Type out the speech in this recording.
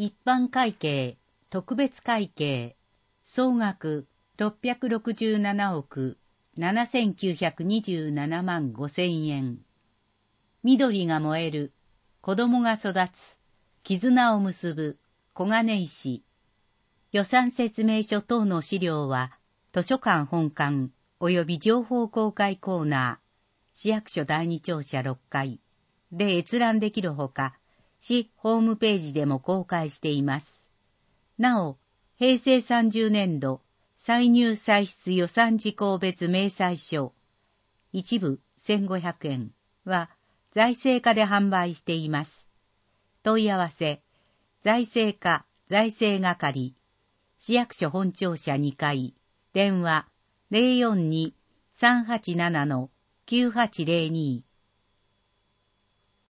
一般会計、特別会計、総額667億7927万5千円。緑が燃える、子供が育つ、絆を結ぶ、小金井市。予算説明書等の資料は、図書館本館及び情報公開コーナー、市役所第二庁舎6階で閲覧できるほか、市ホームページでも公開しています。なお、平成30年度歳入歳出予算事項別明細書、一部1500円は財政課で販売しています。問い合わせ、財政課財政係、市役所本庁舎2階、電話 042-387-9802